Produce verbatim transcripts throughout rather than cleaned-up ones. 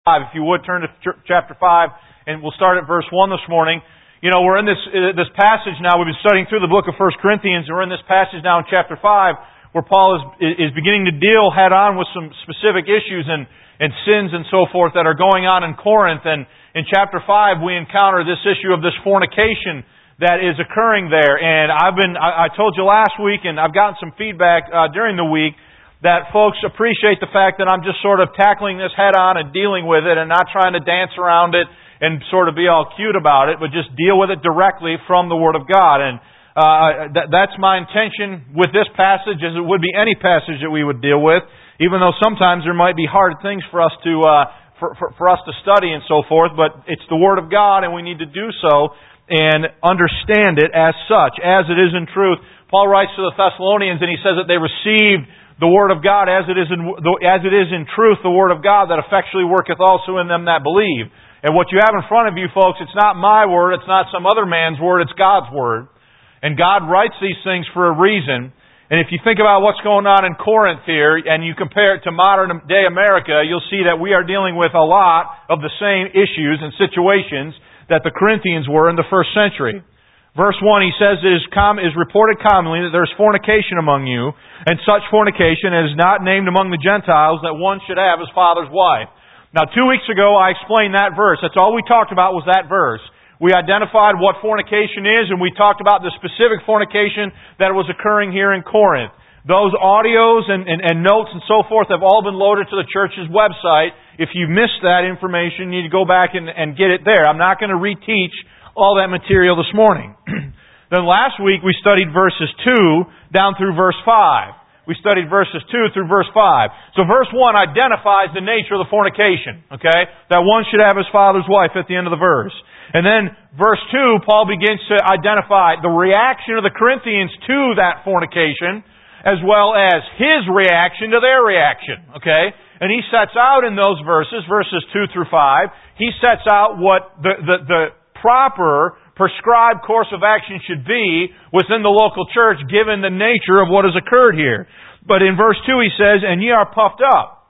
five. If you would, turn to chapter five, and we'll start at verse one this morning. You know, we're in this uh, this passage now. We've been studying through the book of First Corinthians, and we're in this passage now in chapter five, where Paul is is beginning to deal head on with some specific issues and, and sins and so forth that are going on in Corinth. And in chapter five, we encounter this issue of this fornication that is occurring there. And I've been, I, I told you last week, and I've gotten some feedback uh, during the week, that folks appreciate the fact that I'm just sort of tackling this head on and dealing with it and not trying to dance around it and sort of be all cute about it, but just deal with it directly from the Word of God. And uh, th- that's my intention with this passage, as it would be any passage that we would deal with, even though sometimes there might be hard things for us to uh, for, for, for us to study and so forth, but it's the Word of God and we need to do so and understand it as such, as it is in truth. Paul writes to the Thessalonians and he says that they received the Word of God as it is in as it is in truth, the Word of God that effectually worketh also in them that believe. And what you have in front of you, folks, it's not my word, it's not some other man's word, it's God's word. And God writes these things for a reason. And if you think about what's going on in Corinth here, and you compare it to modern day America, you'll see that we are dealing with a lot of the same issues and situations that the Corinthians were in the first century. Verse one, he says, it is, com- is reported commonly that there is fornication among you, and such fornication is not named among the Gentiles, that one should have his father's wife. Now, two weeks ago, I explained that verse. That's all we talked about was that verse. We identified what fornication is, and we talked about the specific fornication that was occurring here in Corinth. Those audios and, and, and notes and so forth have all been loaded to the church's website. If you missed that information, you need to go back and, and get it there. I'm not going to reteach all that material this morning. Then last week we studied verses two down through verse five. We studied verses two through verse five. So verse one identifies the nature of the fornication, okay? That one should have his father's wife at the end of the verse. And then verse two, Paul begins to identify the reaction of the Corinthians to that fornication, as well as his reaction to their reaction, okay? And he sets out in those verses, verses two through five, he sets out what the, the, the proper prescribed course of action should be within the local church given the nature of what has occurred here. But in verse two he says, and ye are puffed up,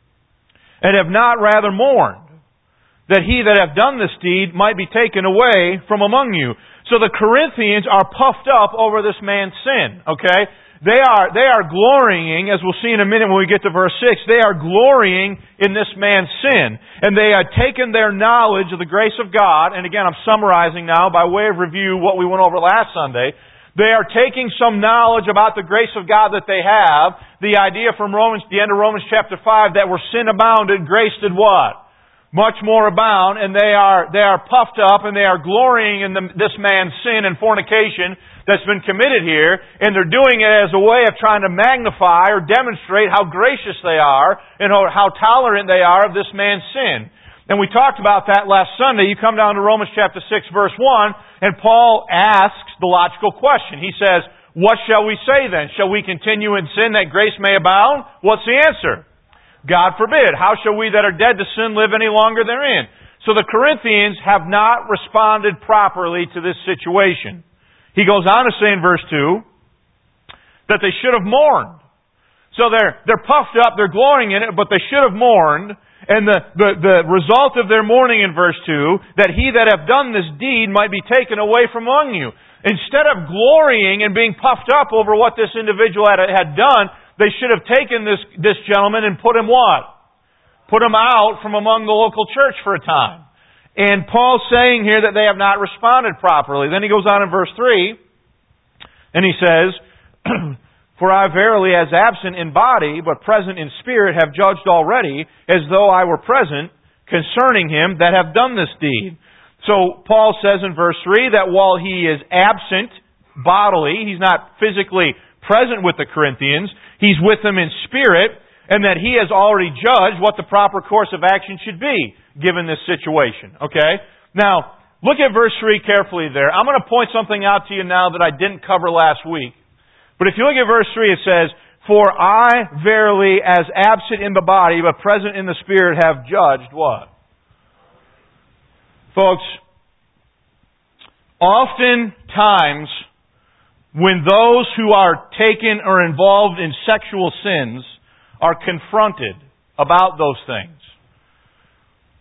and have not rather mourned, that he that hath done this deed might be taken away from among you. So the Corinthians are puffed up over this man's sin, okay? They are, they are glorying, as we'll see in a minute when we get to verse six, they are glorying in this man's sin. And they have taken their knowledge of the grace of God, and again I'm summarizing now by way of review what we went over last Sunday. They are taking some knowledge about the grace of God that they have, the idea from Romans, the end of Romans chapter five, that where sin abounded, grace did what? Much more abound, and they are, they are puffed up and they are glorying in the, this man's sin and fornication that's been committed here, and they're doing it as a way of trying to magnify or demonstrate how gracious they are and how tolerant they are of this man's sin. And we talked about that last Sunday. You come down to Romans chapter six, verse one, and Paul asks the logical question. He says, what shall we say then? Shall we continue in sin that grace may abound? What's the answer? God forbid. How shall we that are dead to sin live any longer therein? So the Corinthians have not responded properly to this situation. He goes on to say in verse two that they should have mourned. So they're, they're puffed up, they're glorying in it, but they should have mourned. And the, the, the result of their mourning in verse two, that he that hath done this deed might be taken away from among you. Instead of glorying and being puffed up over what this individual had, had done, they should have taken this, this gentleman and put him what? Put him out from among the local church for a time. And Paul's saying here that they have not responded properly. Then he goes on in verse three, and he says, for I verily, as absent in body, but present in spirit, have judged already, as though I were present, concerning him that have done this deed. So Paul says in verse three that while he is absent bodily, he's not physically present with the Corinthians, he's with them in spirit, and that he has already judged what the proper course of action should be given this situation. Okay? Now, look at verse three carefully there. I'm going to point something out to you now that I didn't cover last week. But if you look at verse three, it says, for I verily, as absent in the body, but present in the spirit, have judged what? Folks, oftentimes when those who are taken or involved in sexual sins are confronted about those things,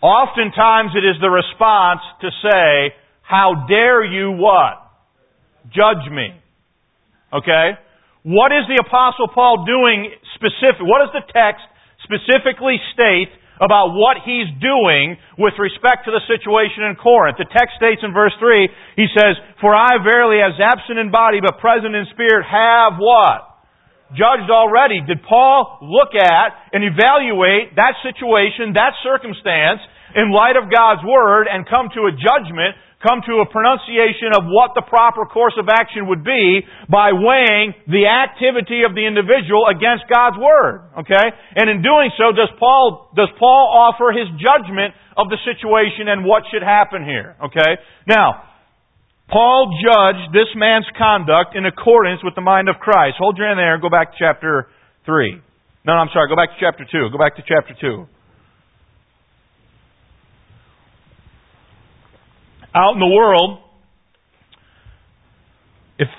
Oftentimes it is the response to say, how dare you what? Judge me. Okay? What is the Apostle Paul doing specific? What does the text specifically state about what he's doing with respect to the situation in Corinth? The text states in verse three, he says, "For I verily, as absent in body but present in spirit, have" what? Judged already. Did Paul look at and evaluate that situation, that circumstance, in light of God's Word and come to a judgment, come to a pronunciation of what the proper course of action would be by weighing the activity of the individual against God's Word? Okay? And in doing so, does Paul, does Paul offer his judgment of the situation and what should happen here? Okay? Now, Paul judged this man's conduct in accordance with the mind of Christ. Hold your hand there and go back to chapter three. No, no, I'm sorry. Go back to chapter two. Go back to chapter two. Out in the world, if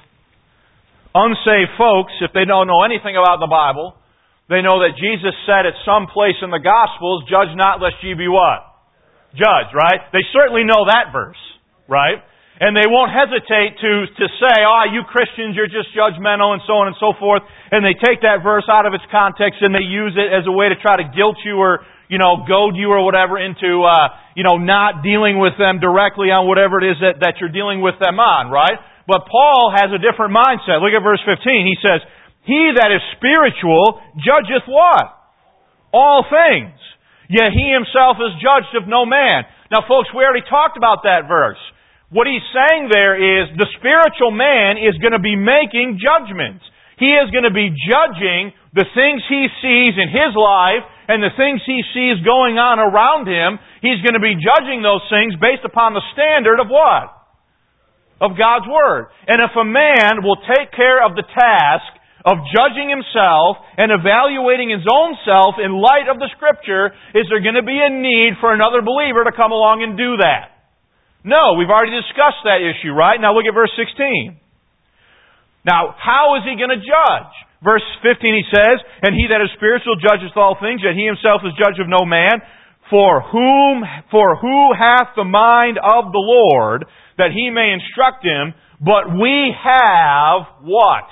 unsaved folks, if they don't know anything about the Bible, they know that Jesus said at some place in the Gospels, "Judge not lest ye be" what? Judge, right? They certainly know that verse, right? And they won't hesitate to, to say, "Oh, you Christians, you're just judgmental," and so on and so forth. And they take that verse out of its context and they use it as a way to try to guilt you or, you know, goad you or whatever into, uh, you know, not dealing with them directly on whatever it is that, that you're dealing with them on, right? But Paul has a different mindset. Look at verse fifteen. He says, "He that is spiritual judgeth" what? "All things. Yet he himself is judged of no man." Now, folks, we already talked about that verse. What he's saying there is the spiritual man is going to be making judgments. He is going to be judging the things he sees in his life and the things he sees going on around him. He's going to be judging those things based upon the standard of what? Of God's Word. And if a man will take care of the task of judging himself and evaluating his own self in light of the Scripture, is there going to be a need for another believer to come along and do that? No, we've already discussed that issue, right? Now look at verse sixteen. Now, how is he going to judge? Verse fifteen he says, "And he that is spiritual judgeth all things, yet he himself is judge of no man. For whom, for who hath the mind of the Lord, that he may instruct him? But we have" what?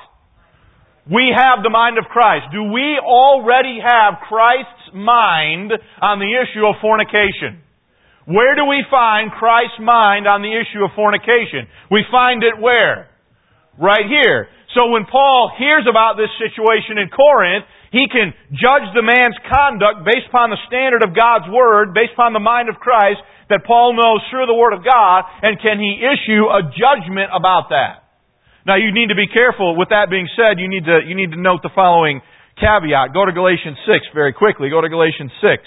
We have the mind of Christ. Do we already have Christ's mind on the issue of fornication? Where do we find Christ's mind on the issue of fornication? We find it where? Right here. So when Paul hears about this situation in Corinth, he can judge the man's conduct based upon the standard of God's Word, based upon the mind of Christ that Paul knows through the Word of God, and can he issue a judgment about that? Now you need to be careful. With that being said, you need to, you need to note the following caveat. Go to Galatians six very quickly. Go to Galatians six.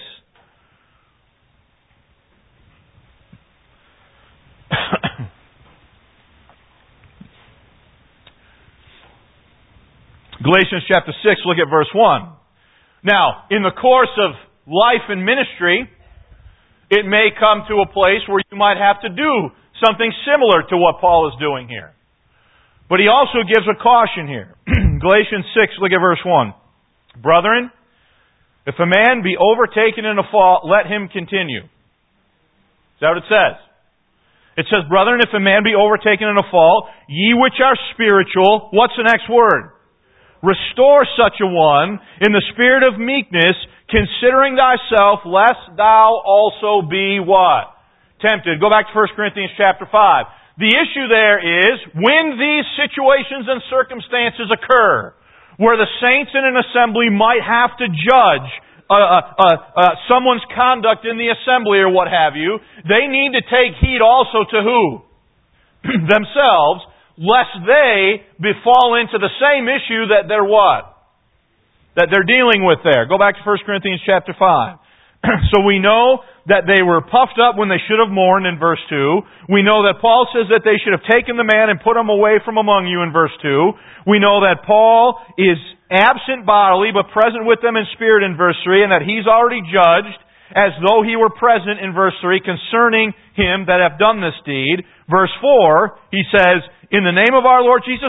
Galatians chapter six, look at verse one. Now, in the course of life and ministry, it may come to a place where you might have to do something similar to what Paul is doing here. But he also gives a caution here. Galatians six, look at verse one. "Brethren, if a man be overtaken in a fault, let him continue." Is that what it says? It says, "Brethren, if a man be overtaken in a fault, ye which are spiritual," what's the next word? "Restore such a one in the spirit of meekness, considering thyself, lest thou also be" what? "Tempted." Go back to First Corinthians chapter five. The issue there is, when these situations and circumstances occur, where the saints in an assembly might have to judge uh, uh, uh, uh, someone's conduct in the assembly or what have you, they need to take heed also to who? Themselves, lest they befall into the same issue that they're what? That they're dealing with there. Go back to First Corinthians chapter five. So we know that they were puffed up when they should have mourned in verse two. We know that Paul says that they should have taken the man and put him away from among you in verse two. We know that Paul is absent bodily but present with them in spirit in verse three, and that he's already judged as though he were present in verse three concerning him that have done this deed. Verse four, he says, "In the name of our Lord Jesus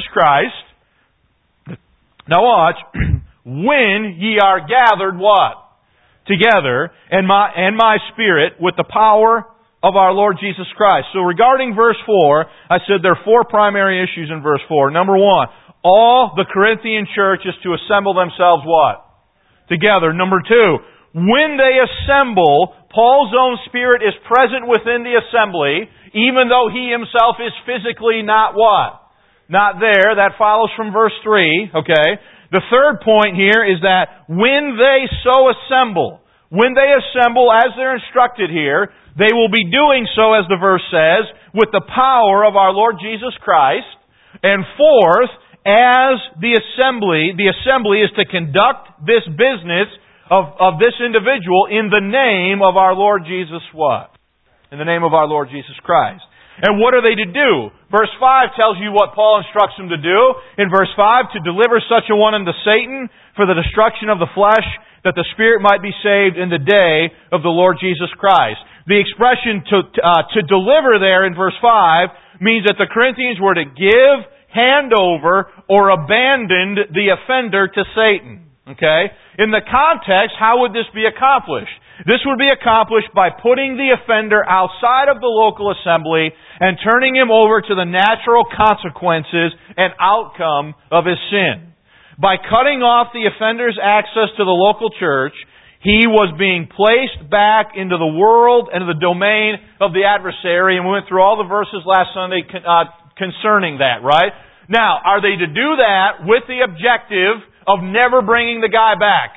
Christ," now watch, "when ye are gathered" what? together, and my, and my spirit, with the power of our Lord Jesus Christ. So regarding verse four, I said there are four primary issues in verse four. Number one, all the Corinthian church is to assemble themselves what? Together. Number two, when they assemble, Paul's own spirit is present within the assembly, even though he himself is physically not what? Not there. That follows from verse three, okay? The third point here is that when they so assemble, when they assemble as they're instructed here, they will be doing so, as the verse says, with the power of our Lord Jesus Christ. And fourth, as the assembly, the assembly is to conduct this business of, of this individual in the name of our Lord Jesus what? In the name of our Lord Jesus Christ. And what are they to do? Verse five tells you what Paul instructs them to do. In verse five, to deliver such a one unto Satan for the destruction of the flesh, that the spirit might be saved in the day of the Lord Jesus Christ. The expression to, uh, to deliver there in verse five means that the Corinthians were to give, hand over, or abandon the offender to Satan. Okay? In the context, how would this be accomplished? This would be accomplished by putting the offender outside of the local assembly and turning him over to the natural consequences and outcome of his sin. By cutting off the offender's access to the local church, he was being placed back into the world and the domain of the adversary, and we went through all the verses last Sunday uh, concerning that, right? Now, are they to do that with the objective of never bringing the guy back?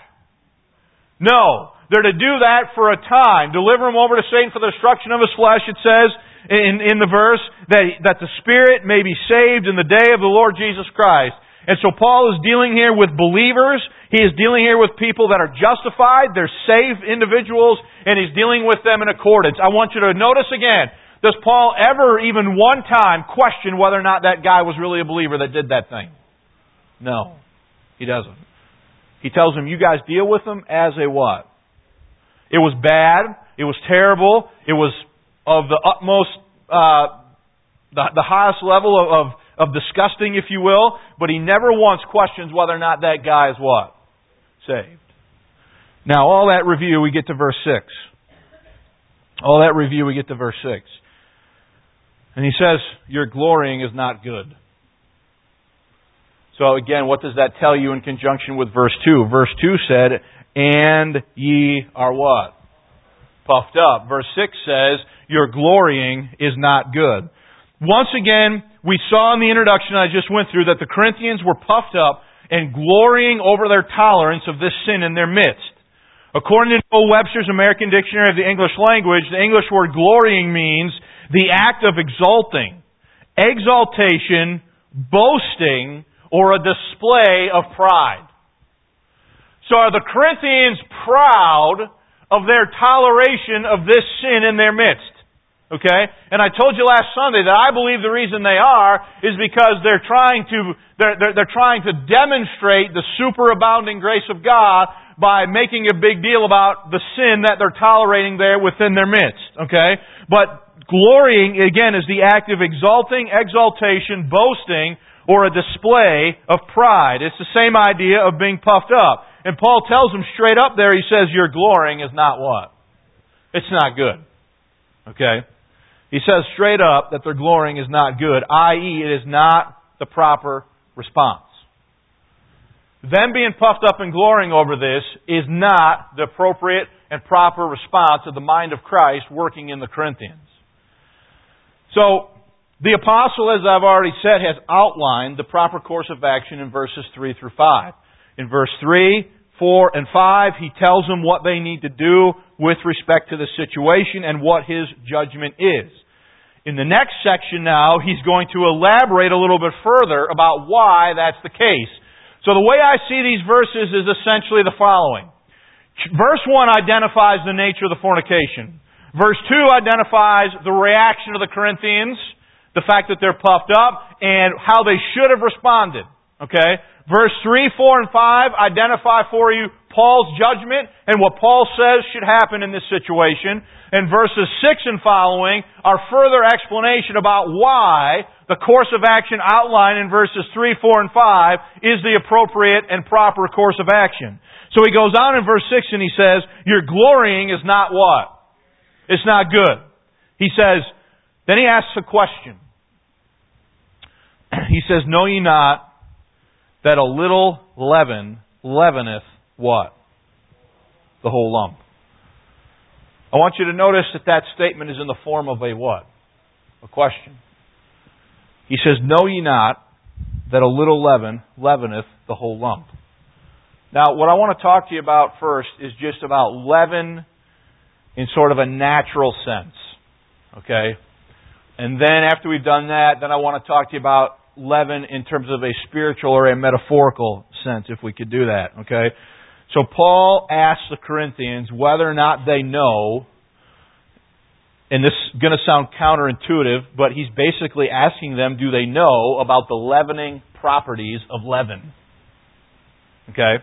No. They're to do that for a time. Deliver him over to Satan for the destruction of his flesh, it says in, in the verse, that, that the spirit may be saved in the day of the Lord Jesus Christ. And so Paul is dealing here with believers. He is dealing here with people that are justified. They're saved individuals. And he's dealing with them in accordance. I want you to notice again, does Paul ever even one time question whether or not that guy was really a believer that did that thing? No. He doesn't. He tells them, you guys deal with them as a what? It was bad. It was terrible. It was of the utmost, uh, the, the highest level of, of of disgusting, if you will, but he never once questions whether or not that guy is what? Saved. Now, all that review, we get to verse six. All that review, we get to verse six. And he says, your glorying is not good. So again, what does that tell you in conjunction with verse two? Verse two said, and ye are what? Puffed up. Verse six says, your glorying is not good. Once again, we saw in the introduction I just went through that the Corinthians were puffed up and glorying over their tolerance of this sin in their midst. According to Noah Webster's American Dictionary of the English Language, the English word glorying means the act of exalting, exaltation, boasting, or a display of pride. So are the Corinthians proud of their toleration of this sin in their midst? Okay? And I told you last Sunday that I believe the reason they are is because they're trying to they're, they're, they're trying to demonstrate the superabounding grace of God by making a big deal about the sin that they're tolerating there within their midst. Okay? But glorying, again, is the act of exalting, exaltation, boasting, or a display of pride. It's the same idea of being puffed up. And Paul tells them straight up there, he says, your glorying is not what? It's not good. Okay? He says straight up that their glorying is not good, that is it is not the proper response. Them being puffed up and glorying over this is not the appropriate and proper response of the mind of Christ working in the Corinthians. So, the apostle, as I've already said, has outlined the proper course of action in verses three through five. In verse three, four, and five, he tells them what they need to do with respect to the situation and what his judgment is. In the next section now, he's going to elaborate a little bit further about why that's the case. So the way I see these verses is essentially the following. Verse one identifies the nature of the fornication. Verse two identifies the reaction of the Corinthians, the fact that they're puffed up, and how they should have responded. Okay? Verse three, four, and five identify for you Paul's judgment and what Paul says should happen in this situation. And verses six and following are further explanation about why the course of action outlined in verses three, four, and five is the appropriate and proper course of action. So he goes on in verse six and he says, your glorying is not what? It's not good. He says, then he asks a question. He says, know ye not that a little leaven leaveneth what? The whole lump. I want you to notice that that statement is in the form of a what? A question. He says, know ye not that a little leaven leaveneth the whole lump. Now, what I want to talk to you about first is just about leaven in sort of a natural sense. Okay? And then after we've done that, then I want to talk to you about leaven in terms of a spiritual or a metaphorical sense, if we could do that. Okay? So Paul asks the Corinthians whether or not they know, and this is going to sound counterintuitive, but he's basically asking them, do they know about the leavening properties of leaven? Okay?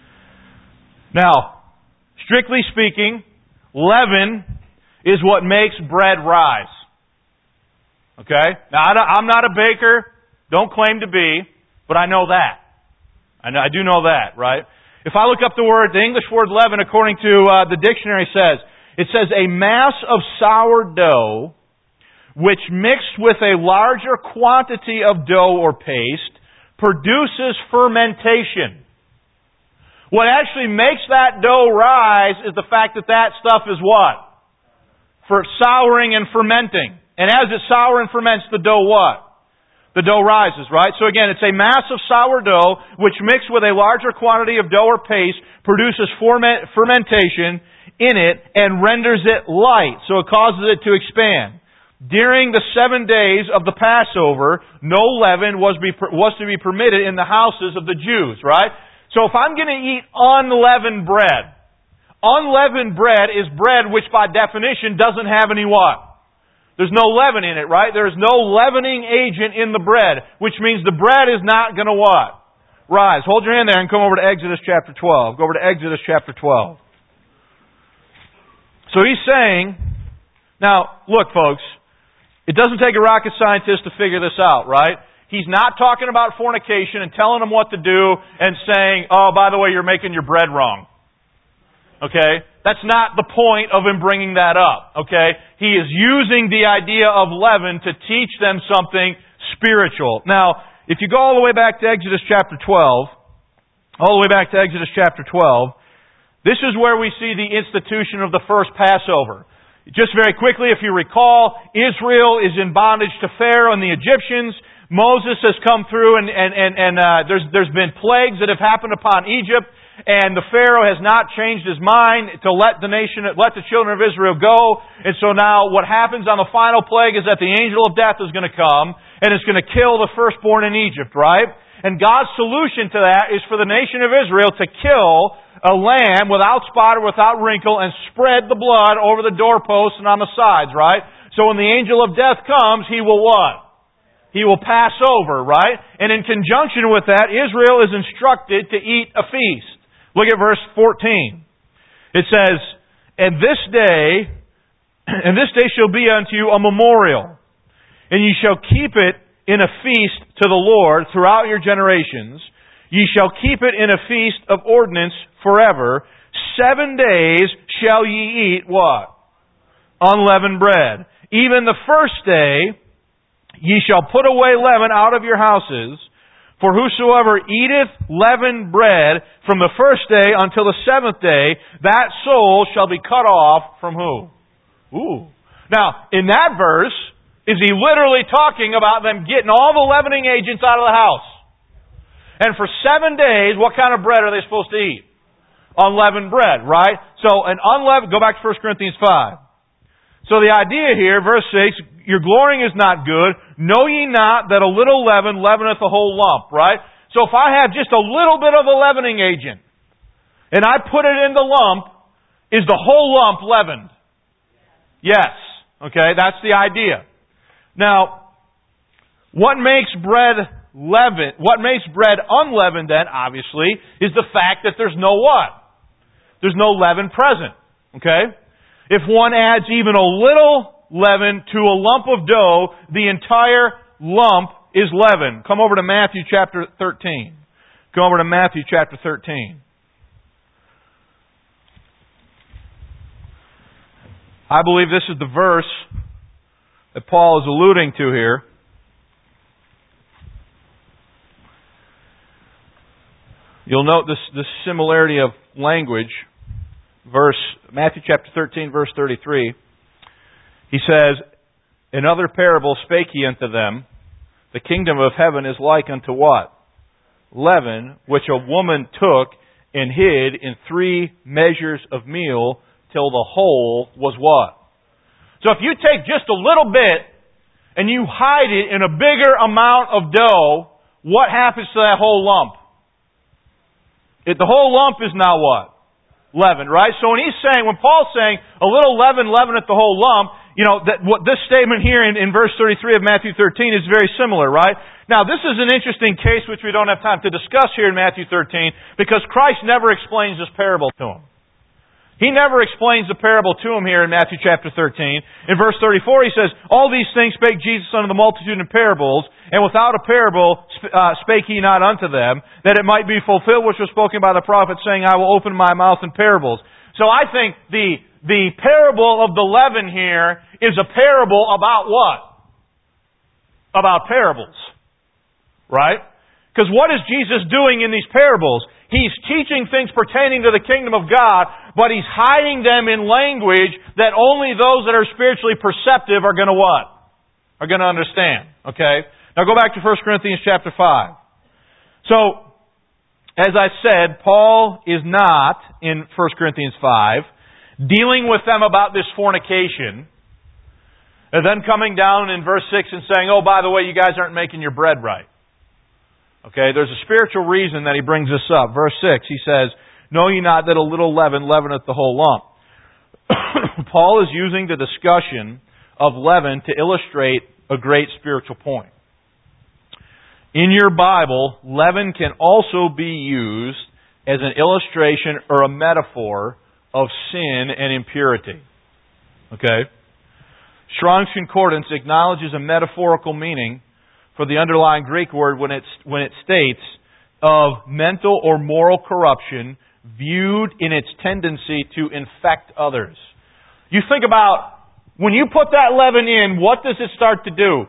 Now, strictly speaking, leaven is what makes bread rise. Okay? Now, I'm not a baker, don't claim to be, but I know that. I, know, I do know that, right? If I look up the word, the English word leaven, according to uh, the dictionary says, it says a mass of sour dough which mixed with a larger quantity of dough or paste produces fermentation. What actually makes that dough rise is the fact that that stuff is what? For souring and fermenting. And as it sour and ferments, the dough what? The dough rises, right? So again, it's a mass of sour dough which mixed with a larger quantity of dough or paste produces ferment, fermentation in it and renders it light. So it causes it to expand. During the seven days of the Passover, no leaven was, be, was to be permitted in the houses of the Jews, right? So if I'm going to eat unleavened bread, unleavened bread is bread which by definition doesn't have any what? There's no leaven in it, right? There is no leavening agent in the bread, which means the bread is not going to what? Rise. Hold your hand there and come over to Exodus chapter twelve. Go over to Exodus chapter twelve. So he's saying, now, look folks, it doesn't take a rocket scientist to figure this out, right? He's not talking about fornication and telling them what to do and saying, oh, by the way, you're making your bread wrong. Okay? That's not the point of him bringing that up. Okay? He is using the idea of leaven to teach them something spiritual. Now, if you go all the way back to Exodus chapter twelve, all the way back to Exodus chapter twelve, this is where we see the institution of the first Passover. Just very quickly, if you recall, Israel is in bondage to Pharaoh and the Egyptians. Moses has come through and, and, and, and uh, there's, there's been plagues that have happened upon Egypt. And the Pharaoh has not changed his mind to let the nation, let the children of Israel go. And so now what happens on the final plague is that the angel of death is going to come and it's going to kill the firstborn in Egypt, right? And God's solution to that is for the nation of Israel to kill a lamb without spot or without wrinkle and spread the blood over the doorposts and on the sides, right? So when the angel of death comes, he will what? He will pass over, right? And in conjunction with that, Israel is instructed to eat a feast. Look at verse fourteen. It says, And this day, and this day shall be unto you a memorial, and ye shall keep it in a feast to the Lord throughout your generations. Ye shall keep it in a feast of ordinance forever. Seven days shall ye eat what? Unleavened bread. Even the first day ye shall put away leaven out of your houses. For whosoever eateth leavened bread from the first day until the seventh day, that soul shall be cut off from who? Ooh. Now, in that verse, is he literally talking about them getting all the leavening agents out of the house? And for seven days, what kind of bread are they supposed to eat? Unleavened bread, right? So, an unleavened, go back to First Corinthians five. So the idea here, verse six, your glorying is not good. Know ye not that a little leaven leaveneth the whole lump, right? So if I have just a little bit of a leavening agent, and I put it in the lump, is the whole lump leavened? Yes. Okay, that's the idea. Now, what makes bread leaven, what makes bread unleavened then, obviously, is the fact that there's no what? There's no leaven present. Okay? If one adds even a little leaven to a lump of dough, the entire lump is leaven. Come over to Matthew chapter thirteen. Come over to Matthew chapter thirteen. I believe this is the verse that Paul is alluding to here. You'll note this, this similarity of language. Verse Matthew chapter thirteen, verse thirty-three. He says, "In other parable spake he unto them, the kingdom of heaven is like unto what? Leaven, which a woman took and hid in three measures of meal till the whole was what?" So if you take just a little bit and you hide it in a bigger amount of dough, what happens to that whole lump? It, the whole lump is now what? Leavened, right? So when he's saying, when Paul's saying, a little leaven leaveneth the whole lump, you know, that what this statement here in, in verse thirty-three of Matthew thirteen is very similar, right? Now, this is an interesting case which we don't have time to discuss here in Matthew thirteen, because Christ never explains this parable to him. He never explains the parable to him here in Matthew chapter thirteen. In verse thirty-four he says, "All these things spake Jesus unto the multitude in parables, and without a parable uh, spake he not unto them, that it might be fulfilled which was spoken by the prophet, saying, I will open my mouth in parables." So I think the, the parable of the leaven here is a parable about what? About parables. Right? Because what is Jesus doing in these parables? He's teaching things pertaining to the kingdom of God, but He's hiding them in language that only those that are spiritually perceptive are going to what? Are going to understand. Okay? Now go back to First Corinthians chapter five. So, as I said, Paul is not, in First Corinthians five, dealing with them about this fornication, and then coming down in verse six and saying, oh, by the way, you guys aren't making your bread right. Okay, there's a spiritual reason that he brings this up. Verse six, he says, "Know ye not that a little leaven leaveneth the whole lump?" Paul is using the discussion of leaven to illustrate a great spiritual point. In your Bible, leaven can also be used as an illustration or a metaphor of sin and impurity. Okay? Strong's Concordance acknowledges a metaphorical meaning for the underlying Greek word when it, when it states of mental or moral corruption viewed in its tendency to infect others. You think about, when you put that leaven in, what does it start to do?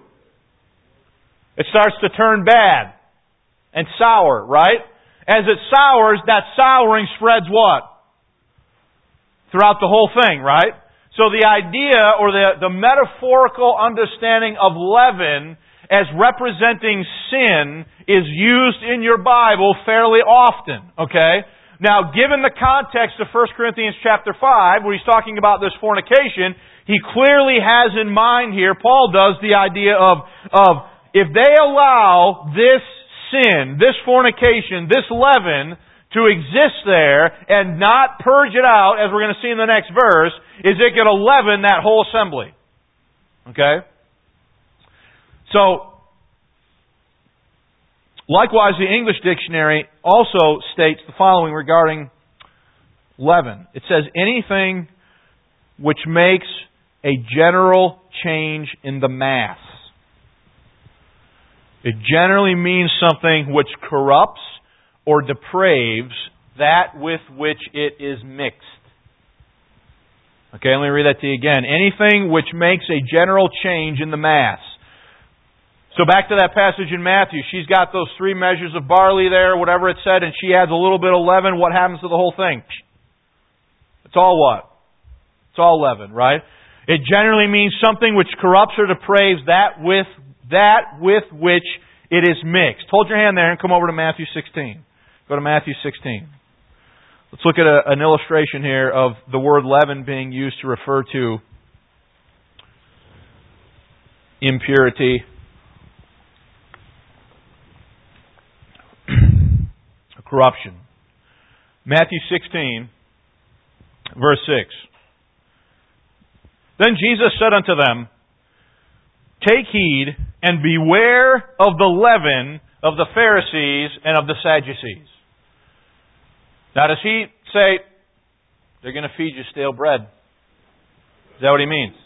It starts to turn bad and sour, right? As it sours, that souring spreads what? Throughout the whole thing, right? So the idea or the, the metaphorical understanding of leaven as representing sin is used in your Bible fairly often, okay? Now, given the context of First Corinthians chapter five, where he's talking about this fornication, he clearly has in mind here, Paul does, the idea of, of if they allow this sin, this fornication, this leaven to exist there and not purge it out, as we're going to see in the next verse, is it going to leaven that whole assembly. Okay? So, likewise, the English dictionary also states the following regarding leaven. It says, anything which makes a general change in the mass. It generally means something which corrupts or depraves that with which it is mixed. Okay, let me read that to you again. Anything which makes a general change in the mass. So back to that passage in Matthew. She's got those three measures of barley there, whatever it said, and she adds a little bit of leaven. What happens to the whole thing? It's all what? It's all leaven, right? It generally means something which corrupts or depraves that with that with which it is mixed. Hold your hand there and come over to Matthew sixteen. Go to Matthew sixteen. Let's look at a, an illustration here of the word leaven being used to refer to impurity. Corruption. Matthew sixteen, verse six. Then Jesus said unto them, Take heed and beware of the leaven of the Pharisees and of the Sadducees. Now, does he say, they're going to feed you stale bread? Is that what he means?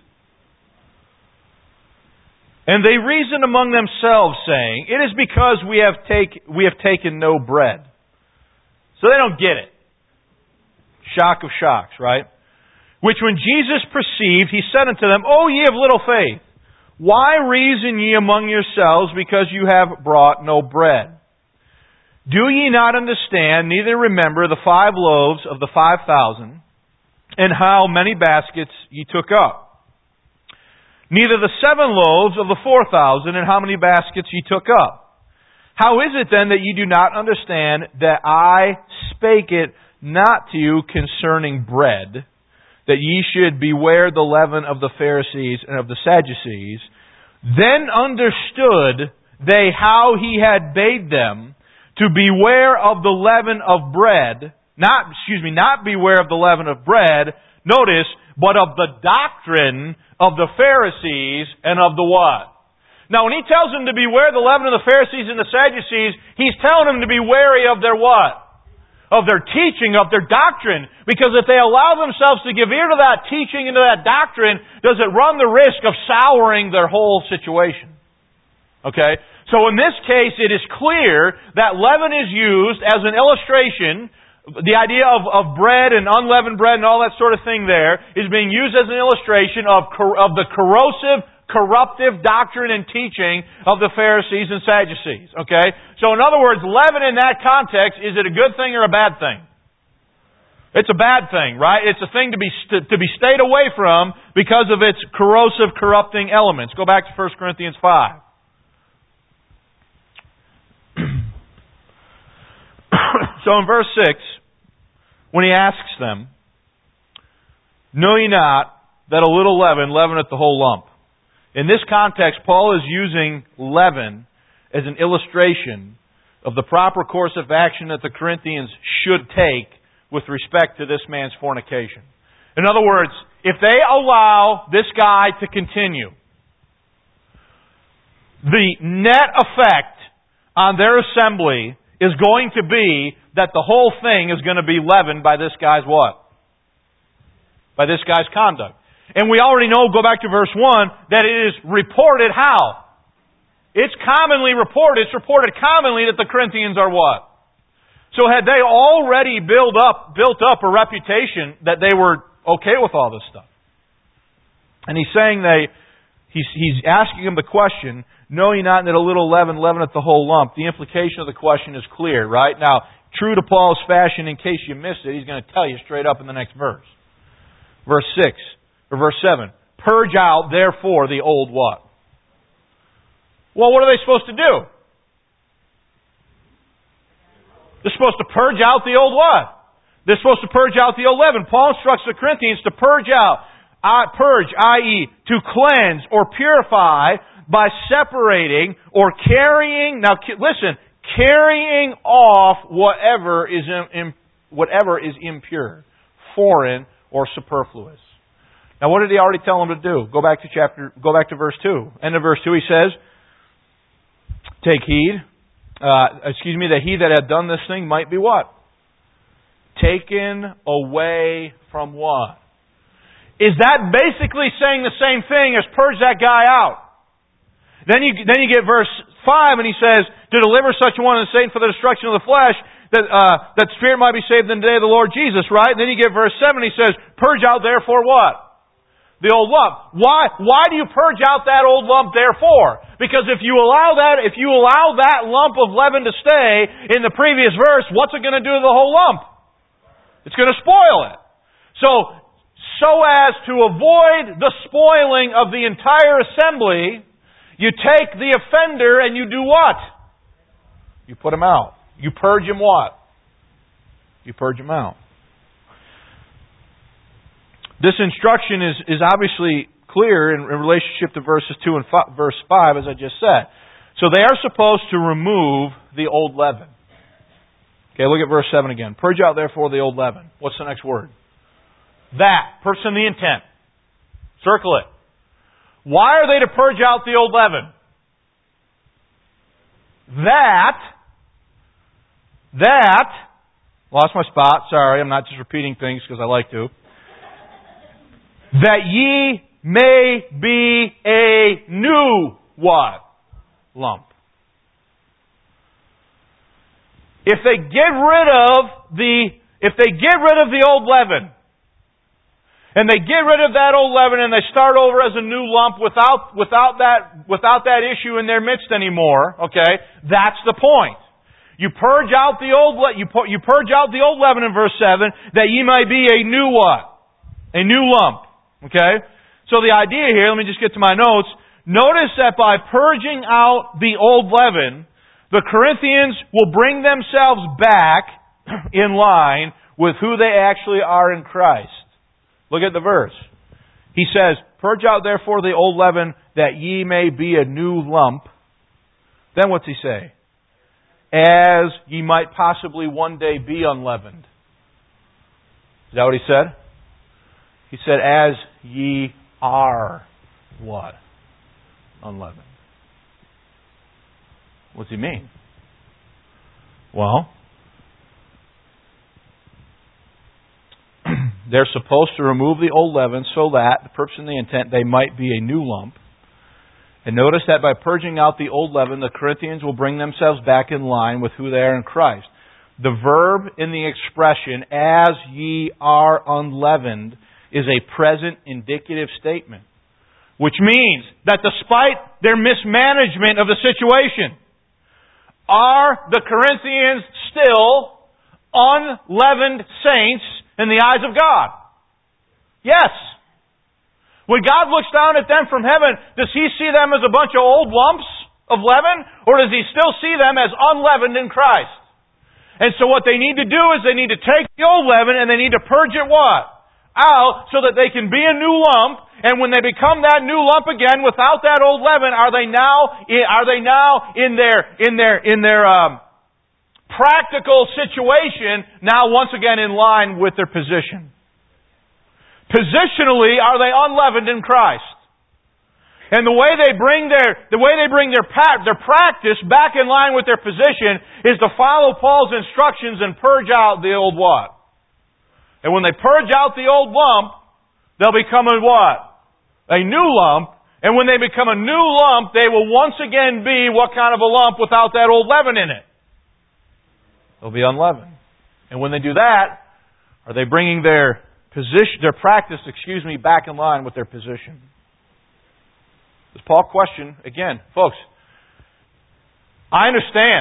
And they reasoned among themselves, saying, it is because we have take, we have taken no bread. So they don't get it. Shock of shocks, right? Which when Jesus perceived, he said unto them, O ye of little faith, why reason ye among yourselves, because you have brought no bread? Do ye not understand, neither remember the five loaves of the five thousand, and how many baskets ye took up? Neither the seven loaves of the four thousand, and how many baskets ye took up? How is it then that ye do not understand that I spake it not to you concerning bread, that ye should beware the leaven of the Pharisees and of the Sadducees? Then understood they how he had bade them to beware of the leaven of bread, not, excuse me, not beware of the leaven of bread, notice, but of the doctrine of the Pharisees and of the what? Now when he tells them to beware the leaven of the Pharisees and the Sadducees, he's telling them to be wary of their what? Of their teaching, of their doctrine. Because if they allow themselves to give ear to that teaching and to that doctrine, does it run the risk of souring their whole situation? Okay? So in this case, it is clear that leaven is used as an illustration. The idea of, of bread and unleavened bread and all that sort of thing there is being used as an illustration of, of the corrosive, corruptive doctrine and teaching of the Pharisees and Sadducees. Okay? So in other words, leaven in that context, is it a good thing or a bad thing? It's a bad thing, right? It's a thing to be st- to be stayed away from because of its corrosive, corrupting elements. Go back to First Corinthians five. So in verse six, when he asks them, know ye not that a little leaven leaveneth the whole lump? In this context, Paul is using leaven as an illustration of the proper course of action that the Corinthians should take with respect to this man's fornication. In other words, if they allow this guy to continue, the net effect on their assembly is going to be that the whole thing is going to be leavened by this guy's what? By this guy's conduct. And we already know, go back to verse one, that it is reported how? It's commonly reported, it's reported commonly that the Corinthians are what? So had they already built up, built up a reputation that they were okay with all this stuff? And he's saying they, he's, he's asking them the question, know ye not that a little leaven leaveneth the whole lump? The implication of the question is clear, right? Now, true to Paul's fashion, in case you missed it, he's going to tell you straight up in the next verse. Verse six, or verse seven. Purge out, therefore, the old what? Well, what are they supposed to do? They're supposed to purge out the old what? They're supposed to purge out the old leaven. Paul instructs the Corinthians to purge out, uh, purge, that is, to cleanse or purify by separating or carrying, now listen, carrying off whatever is in, whatever is impure, foreign, or superfluous. Now, what did he already tell them to do? Go back to chapter. Go back to verse two. End of verse two. He says, "Take heed, uh, excuse me, that he that had done this thing might be what? Taken away from what? Is that basically saying the same thing as purge that guy out? Then you then you get verse five, and he says, to deliver such a one as Satan for the destruction of the flesh, that uh, that spirit might be saved in the day of the Lord Jesus, right? And then you get verse seven, he says, purge out therefore what? The old lump. Why, why do you purge out that old lump therefore? Because if you allow that, if you allow that lump of leaven to stay in the previous verse, what's it going to do to the whole lump? It's going to spoil it. So, so as to avoid the spoiling of the entire assembly, you take the offender and you do what? You put him out. You purge him what? You purge him out. This instruction is, is obviously clear in, in relationship to verses two and five, verse five, as I just said. So they are supposed to remove the old leaven. Okay, look at verse seven again. Purge out therefore the old leaven. What's the next word? That. Person the intent. Circle it. Why are they to purge out the old leaven? that, that, lost my spot, sorry, I'm not just repeating things because I like to, that ye may be a new what? Lump. If they get rid of the, if they get rid of the old leaven, and they get rid of that old leaven and they start over as a new lump without, without that, without that issue in their midst anymore, okay, that's the point. You purge out the old, you, you purge out the old leaven in verse seven, that ye may be a new what? A new lump. Okay? So the idea here, let me just get to my notes. Notice that by purging out the old leaven, the Corinthians will bring themselves back in line with who they actually are in Christ. Look at the verse. He says, purge out therefore the old leaven, that ye may be a new lump. Then what's he say? As ye might possibly one day be unleavened. Is that what he said? He said, as ye are what? Unleavened. What's he mean? Well, they're supposed to remove the old leaven so that, the purpose and the intent, they might be a new lump. And notice that by purging out the old leaven, the Corinthians will bring themselves back in line with who they are in Christ. The verb in the expression, as ye are unleavened, is a present indicative statement. Which means that despite their mismanagement of the situation, are the Corinthians still unleavened saints in the eyes of God? Yes. When God looks down at them from heaven, does He see them as a bunch of old lumps of leaven? Or does He still see them as unleavened in Christ? And so what they need to do is they need to take the old leaven and they need to purge it what? Out so that they can be a new lump. And when they become that new lump again without that old leaven, are they now are they now in their in their in their um, practical situation now once again in line with their position? Positionally, are they unleavened in Christ? And the way they bring their the way they bring their pa- their practice back in line with their position is to follow Paul's instructions and purge out the old what? And when they purge out the old lump, they'll become a what? A new lump. And when they become a new lump, they will once again be what kind of a lump without that old leaven in it? They'll be unleavened. And when they do that, are they bringing their position, their practice, excuse me, back in line with their position? Does Paul question, again, folks, I understand.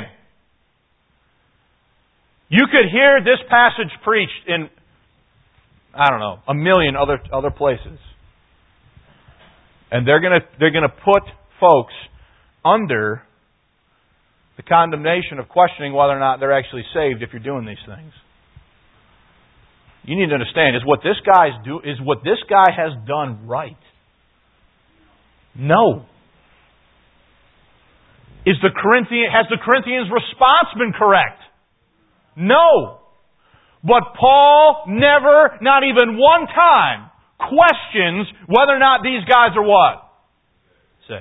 You could hear this passage preached in, I don't know, a million other other places. And they're gonna they're gonna put folks under the condemnation of questioning whether or not they're actually saved if you're doing these things. You need to understand, is what this guy's do is what this guy has done right? No. Is the Corinthian has the Corinthians' response been correct? No. But Paul never, not even one time, questions whether or not these guys are what? Saved.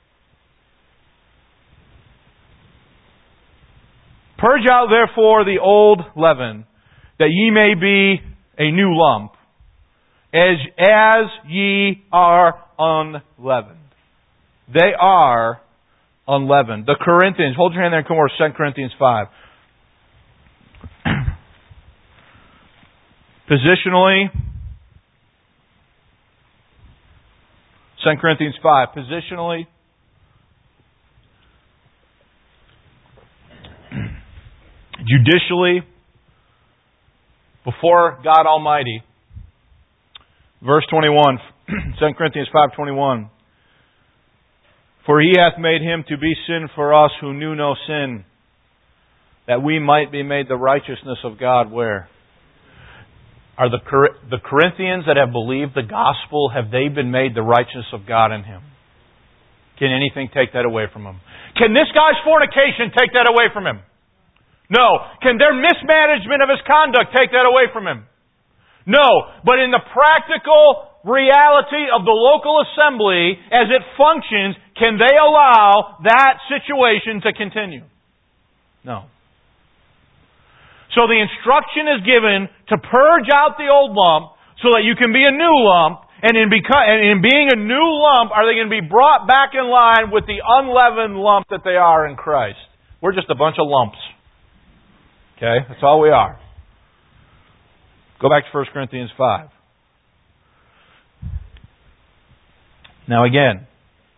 Purge out therefore the old leaven, that ye may be a new lump, as, as ye are unleavened. They are unleavened. The Corinthians, hold your hand there and come over to Second Corinthians five. Positionally, Second Corinthians five, positionally, judicially, before God Almighty. Verse twenty-one, Second Corinthians five twenty-one. For He hath made Him to be sin for us who knew no sin, that we might be made the righteousness of God. Where? Are the, the Corinthians that have believed the gospel, have they been made the righteousness of God in Him? Can anything take that away from them? Can this guy's fornication take that away from him? No. Can their mismanagement of his conduct take that away from him? No. But in the practical reality of the local assembly, as it functions, can they allow that situation to continue? No. So the instruction is given to purge out the old lump so that you can be a new lump. And in, beco- and in being a new lump, are they going to be brought back in line with the unleavened lump that they are in Christ? We're just a bunch of lumps. Okay? That's all we are. Go back to First Corinthians five. Now again,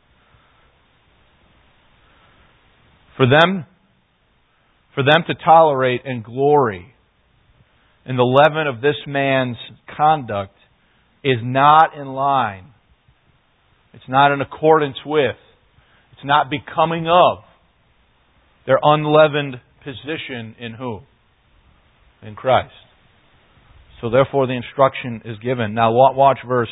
for them, for them to tolerate and glory in the leaven of this man's conduct is not in line. It's not in accordance with. It's not becoming of their unleavened position in who? In Christ. So therefore the instruction is given. Now watch verse...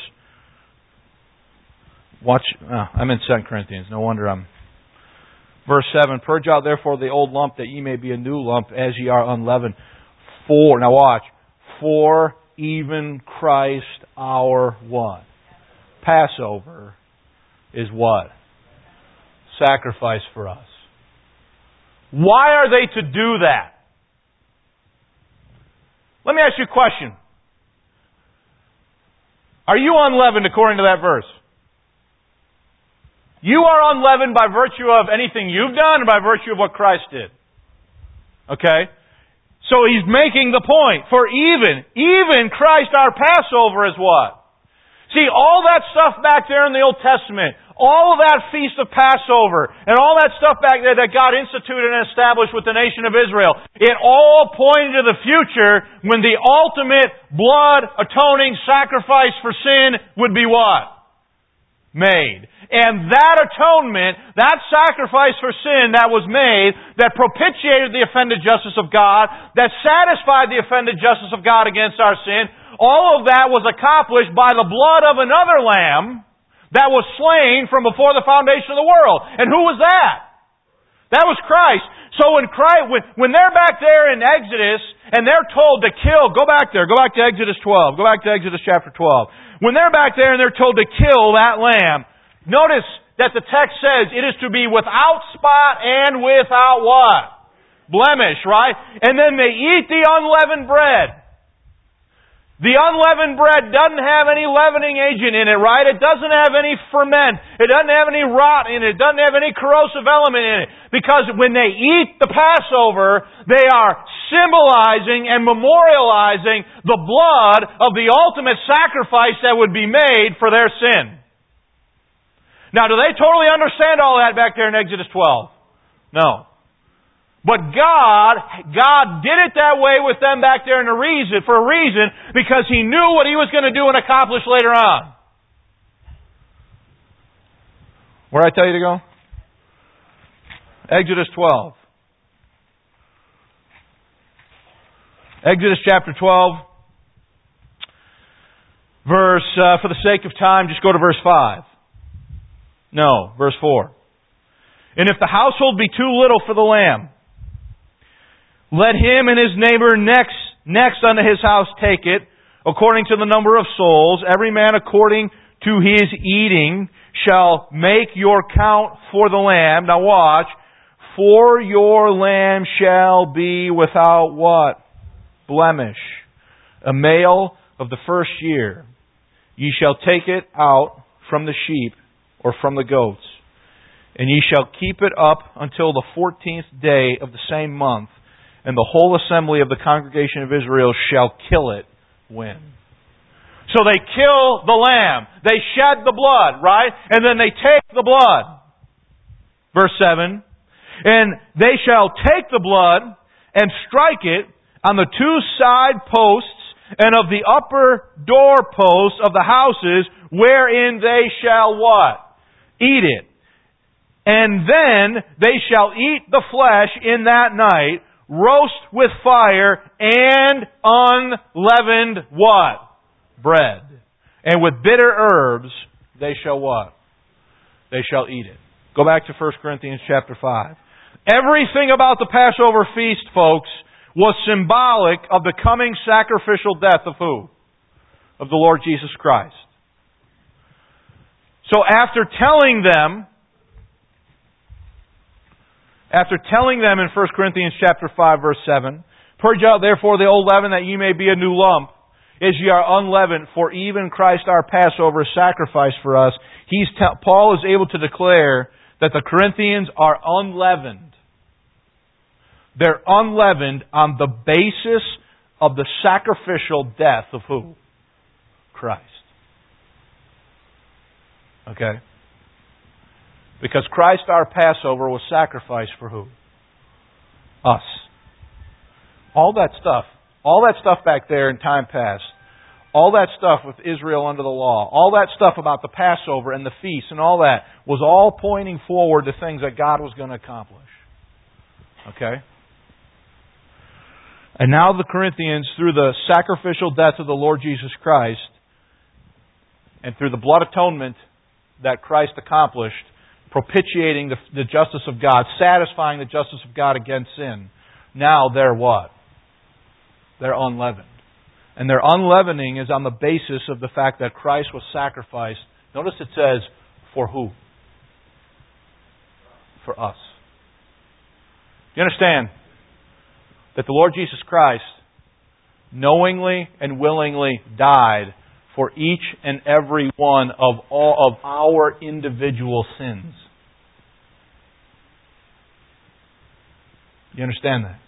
Watch, oh, I'm in Second Corinthians. No wonder I'm... Verse seven, purge out therefore the old lump that ye may be a new lump as ye are unleavened. For, now watch, for even Christ our what? Passover is what? Sacrifice for us. Why are they to do that? Let me ask you a question. Are you unleavened according to that verse? You are unleavened by virtue of anything you've done or by virtue of what Christ did. Okay? So he's making the point. For even, even Christ our Passover is what? See, all that stuff back there in the Old Testament, all of that feast of Passover, and all that stuff back there that God instituted and established with the nation of Israel, it all pointed to the future when the ultimate blood atoning sacrifice for sin would be what? Made. And that atonement, that sacrifice for sin that was made, that propitiated the offended justice of God, that satisfied the offended justice of God against our sin, all of that was accomplished by the blood of another lamb that was slain from before the foundation of the world. And who was that? That was Christ. So when Christ, when, when they're back there in Exodus and they're told to kill, go back there, go back to Exodus twelve, go back to Exodus chapter twelve. When they're back there and they're told to kill that lamb, notice that the text says it is to be without spot and without what? Blemish, right? And then they eat the unleavened bread. The unleavened bread doesn't have any leavening agent in it, right? It doesn't have any ferment. It doesn't have any rot in it. It doesn't have any corrosive element in it. Because when they eat the Passover, they are symbolizing and memorializing the blood of the ultimate sacrifice that would be made for their sin. Now, do they totally understand all that back there in Exodus twelve? No. But God, God did it that way with them back there in a reason, for a reason, because He knew what He was going to do and accomplish later on. Where did I tell you to go? Exodus twelve. Exodus chapter twelve, verse, uh, for the sake of time, just go to verse five. No, verse four. And if the household be too little for the lamb, let him and his neighbor next, next unto his house take it, according to the number of souls. Every man according to his eating shall make your count for the lamb. Now watch. For your lamb shall be without what? Blemish. A male of the first year. Ye shall take it out from the sheep or from the goats. And ye shall keep it up until the fourteenth day of the same month. And the whole assembly of the congregation of Israel shall kill it when? So they kill the lamb. They shed the blood, right? And then they take the blood. Verse seven. And they shall take the blood and strike it on the two side posts and of the upper door posts of the houses wherein they shall what? Eat it. And then they shall eat the flesh in that night, roast with fire and unleavened what? Bread. And with bitter herbs they shall what? They shall eat it. Go back to First Corinthians chapter five. Everything about the Passover feast, folks, was symbolic of the coming sacrificial death of who? Of the Lord Jesus Christ. So after telling them After telling them in First Corinthians chapter five, verse seven, "Purge out therefore the old leaven, that ye may be a new lump, as ye are unleavened, for even Christ our Passover is sacrificed for us." He's te- Paul is able to declare that the Corinthians are unleavened. They're unleavened on the basis of the sacrificial death of who? Christ. Okay? Because Christ our Passover was sacrificed for who? Us. All that stuff, all that stuff back there in time past, all that stuff with Israel under the law, all that stuff about the Passover and the feast and all that was all pointing forward to things that God was going to accomplish. Okay? And now the Corinthians, through the sacrificial death of the Lord Jesus Christ, and through the blood atonement that Christ accomplished, propitiating the, the justice of God, satisfying the justice of God against sin, now they're what? They're unleavened. And their unleavening is on the basis of the fact that Christ was sacrificed. Notice it says, for who? For us. Do you understand that the Lord Jesus Christ knowingly and willingly died for each and every one of all of our individual sins? You understand that?